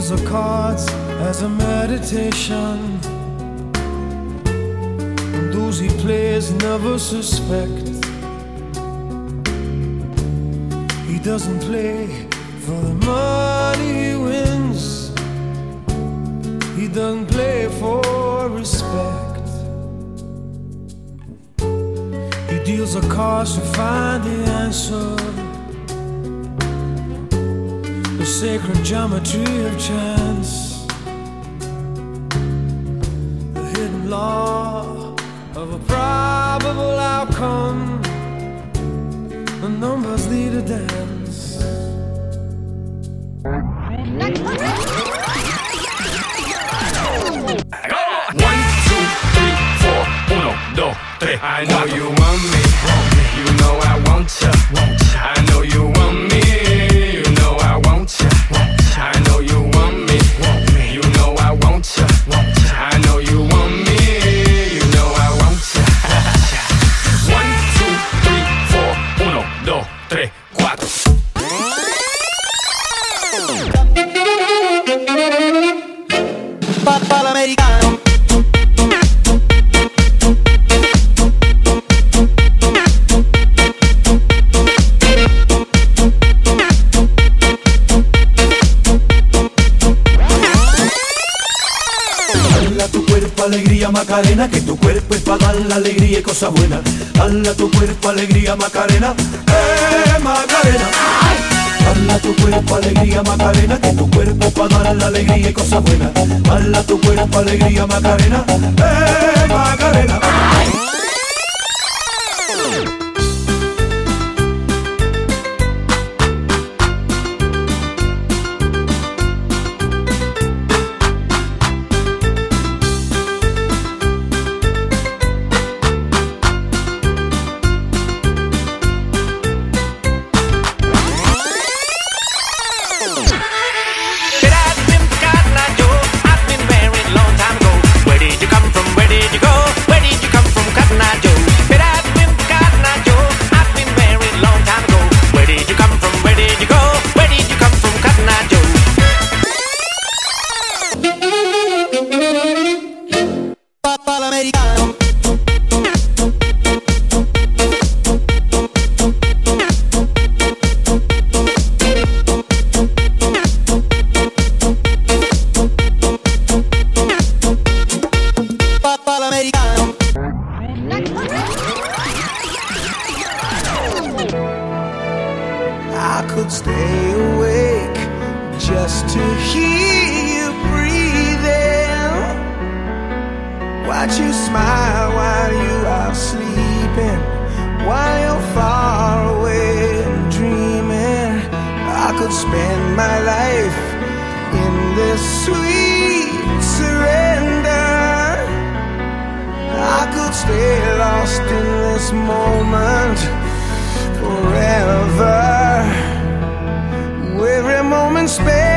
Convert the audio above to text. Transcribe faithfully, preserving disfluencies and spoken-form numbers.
deals the cards as a meditation, and those he plays never suspect. He doesn't play for the money he wins, he doesn't play for respect. He deals the cards to find the answer, the sacred geometry of chance, the hidden law of a probable outcome. The numbers lead a dance. One, two, three, four, uno, dos, tres. I know you want me, you know I want ya. I know you want me, you know I want ya. I know you want me, you know I want ya. I know you want me, you know I want ya. One, two, three, four, uno, dos, tres, cuatro. Papà l'americano. Dala tu cuerpo alegría Macarena, que tu cuerpo es para dar la alegría y cosas buenas. Dala tu cuerpo alegría Macarena, eh Macarena. Dala tu cuerpo alegría Macarena, que tu cuerpo es para dar la alegría y cosas buenas. Dala tu cuerpo alegría Macarena, eh Macarena. I could stay awake just to hear you breathing, watch you smile while you are sleeping, while you're far away and dreaming. I could spend my life in this sweet surrender. I could stay lost in this moment forever. Every moment spent